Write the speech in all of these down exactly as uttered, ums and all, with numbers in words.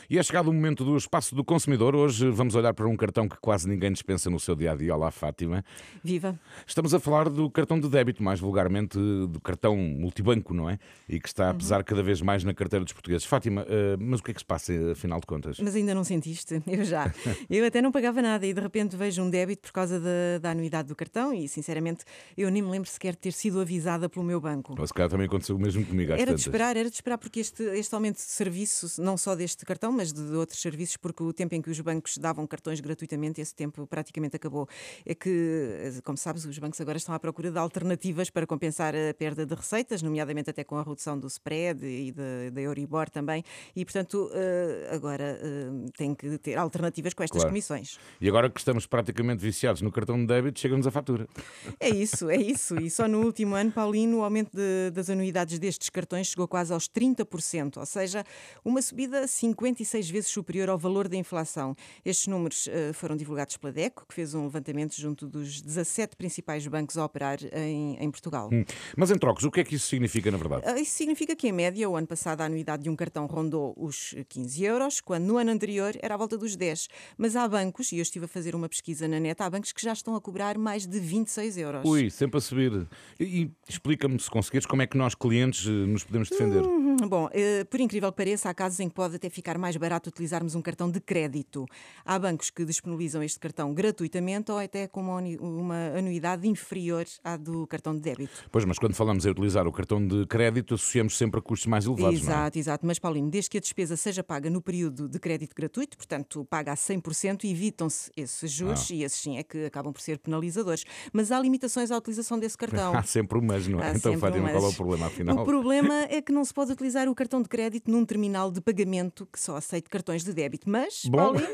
E é chegado o momento do Espaço do Consumidor. Hoje vamos olhar para um cartão que quase ninguém dispensa no seu dia-a-dia. Olá, Fátima. Viva! Estamos a falar do cartão de débito, mais vulgarmente do cartão multibanco, não é? E que está a pesar cada vez mais na carteira dos portugueses. Fátima, uh, mas o que é que se passa, afinal de contas? Mas ainda não sentiste? Eu já. Eu até não pagava nada e de repente vejo um débito por causa da, da anuidade do cartão e, sinceramente, eu nem me lembro sequer de ter sido avisada pelo meu banco. Ou se calhar também aconteceu o mesmo comigo às Era de tantas. esperar, era de esperar porque este, este aumento de serviço, não só deste cartão, mas de, de outros serviços, porque o tempo em que os bancos davam cartões gratuitamente, esse tempo praticamente acabou. É que, como sabes, os bancos agora estão à procura de alternativas para compensar a perda de receitas, nomeadamente até com a redução do spread e da Euribor também, e portanto eh, agora eh, tem que ter alternativas com estas Claro. comissões. E agora que estamos praticamente viciados no cartão de débito, chega-nos a fatura. É isso, é isso. E só no último ano, Paulino, o aumento de, das anuidades destes cartões chegou quase aos trinta por cento, ou seja, uma subida cinquenta e seis vezes superior ao valor da inflação. Estes números uh, foram divulgados pela DECO, que fez um levantamento junto dos dezassete principais bancos a operar em, em Portugal. Hum. Mas em trocos, o que é que isso significa na verdade? Uh, isso significa que, em média, o ano passado a anuidade de um cartão rondou os quinze euros, quando no ano anterior era à volta dos dez. Mas há bancos, e eu estive a fazer uma pesquisa na net, há bancos que já estão a cobrar mais de vinte e seis euros. Ui, sempre a subir. E, e explica-me, se conseguires, como é que nós, clientes, eh, nos podemos defender? Hum, Bom, eh, por incrível que pareça, há casos em que pode até ficar mais barato utilizarmos um cartão de crédito. Há bancos que disponibilizam este cartão gratuitamente ou até com uma, uni- uma anuidade inferior à do cartão de débito. Pois, mas quando falamos em utilizar o cartão de crédito, associamos sempre a custos mais elevados, não é? Exato, exato. Mas, Paulinho, desde que a despesa seja paga no período de crédito gratuito, portanto, paga a cem por cento, evitam-se esses juros Ah. e esses sim é que acabam por ser penalizadores. Mas há limitações à utilização desse cartão. Há sempre um mas, não é? Há Então, sempre um Fátima, mas. qual é o problema, afinal? O problema é que não se pode utilizar o cartão de crédito num terminal de pagamento que só aceite cartões de débito. Mas, Bom, Paulino,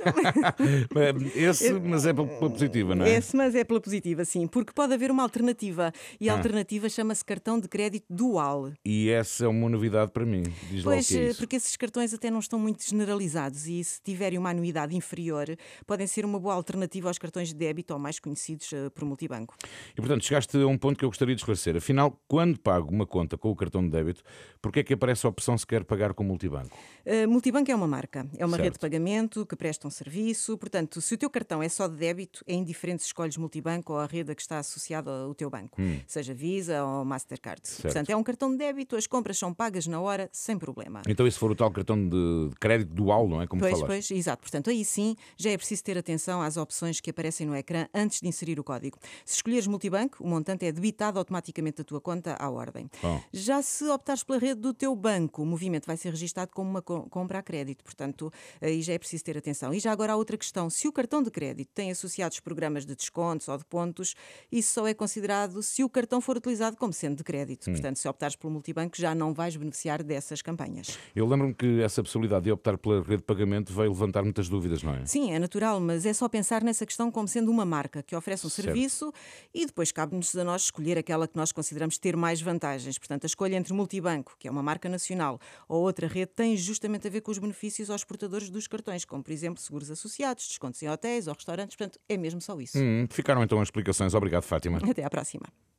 esse, mas é pela pela positiva, não é? esse mas é pela positiva, sim, porque pode haver uma alternativa e a Ah. alternativa chama-se cartão de crédito dual. E essa é uma novidade para mim. Diz lá o Pois, que é eh, isso. porque esses cartões até não estão muito generalizados e se tiverem uma anuidade inferior, podem ser uma boa alternativa aos cartões de débito ou mais conhecidos eh, por multibanco. E, portanto, chegaste a um ponto que eu gostaria de esclarecer. Afinal, quando pago uma conta com o cartão de débito, porquê é que aparece a opção se quer pagar com multibanco? Uh, Multibanco é uma marca, é uma Certo. rede de pagamento que presta um serviço, portanto, se o teu cartão é só de débito, é indiferente se escolhes multibanco ou a rede a que está associada ao teu banco, seja Visa ou Mastercard. Portanto, é um cartão de débito, as compras são pagas na hora, sem problema. Então, e se for o tal cartão de de crédito dual, não é? Como Pois, falaste. pois, exato. Portanto, aí sim já é preciso ter atenção às opções que aparecem no ecrã antes de inserir o código. Se escolheres multibanco, o montante é debitado automaticamente da tua conta à ordem. Bom. Já se optares pela rede do teu banco, o movimento vai ser registado como uma co- compra a crédito. Portanto, aí já é preciso ter atenção. E já agora há outra questão. Se o cartão de crédito tem associados programas de descontos ou de pontos, isso só é considerado se o cartão for utilizado como sendo de crédito. Portanto, se optares pelo multibanco, já não vais beneficiar dessas campanhas. Eu lembro-me que essa possibilidade de optar pela rede de pagamento veio levantar muitas dúvidas, não é? Sim, é natural, mas é só pensar nessa questão como sendo uma marca que oferece um Certo. serviço e depois cabe-nos a nós escolher aquela que nós consideramos ter mais vantagens. Portanto, a escolha entre multibanco, que é uma marca nacional, ou outra rede tem justamente a ver com os benefícios aos portadores dos cartões, como, por exemplo, seguros associados, descontos em hotéis ou restaurantes. Portanto, é mesmo só isso. Hum, ficaram então as explicações. Obrigado, Fátima. Até à próxima.